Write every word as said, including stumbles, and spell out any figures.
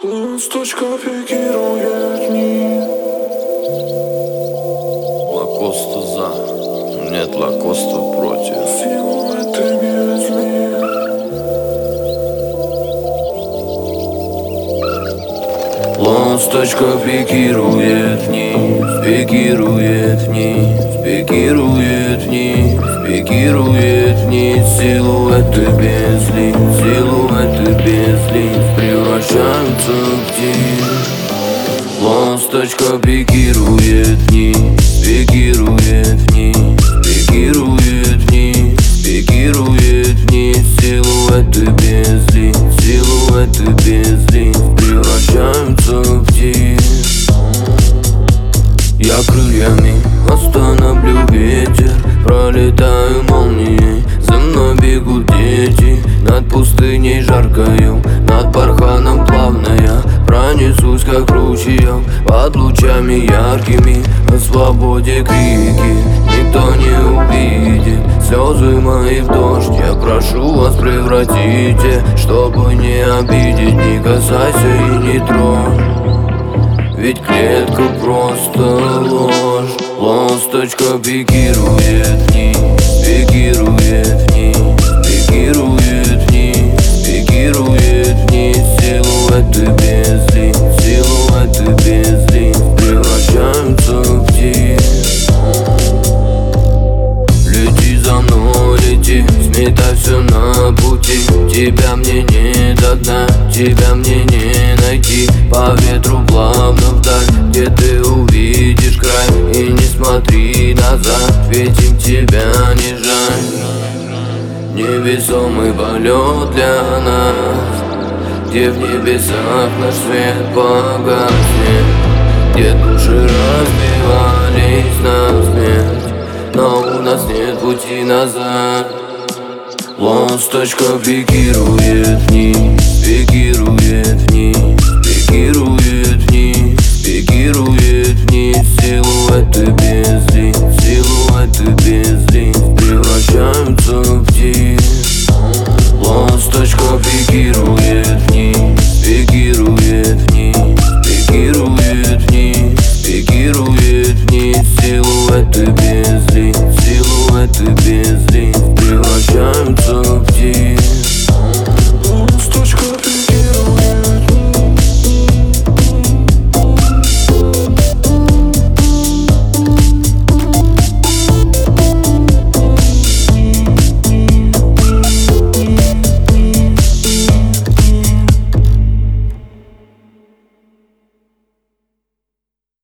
Ласточка пикирует вниз. Лакоста за, нет Лакоста против. Силуэты без них. Ласточка пикирует вниз, пикирует вниз, пикирует вниз, пикирует вниз. Силуэты без лиц, силуэты без лиц превращаются в тень. Ласточка пикирует вниз, пикирует вниз, пикирует вниз, пикирует вниз. Силуэты без лиц, силуэты без лиц превращаются в тень. Я крыльями остановлю ветер, пролетаю молнией, за мной бегут дети. Над пустыней жаркою, над барханом плавно я пронесусь, как ручеек, под лучами яркими. О свободе крики никто не увидит, слезы мои в дождь. Я прошу вас, превратите, чтобы не обидеть. Не касайся и не трожь, ведь клетка просто ложь. Ласточка пикирует вниз, пикирует вниз, пикирует вниз, пикирует вниз. Силуэты без лиц, силуэты без лиц превращаются в тень. Лети за мной, лети, сметай все на пути. Тебя мне не догнать, тебя мне не найти. По ветру плавно вдаль, где ты увидишь край. И не смотри назад, ведь им тебя не жаль. Невесомый полет для нас, где в небесах наш свет погаснет, где души разбивались на смерть, но у нас нет пути назад. Ласточка пикирует вниз,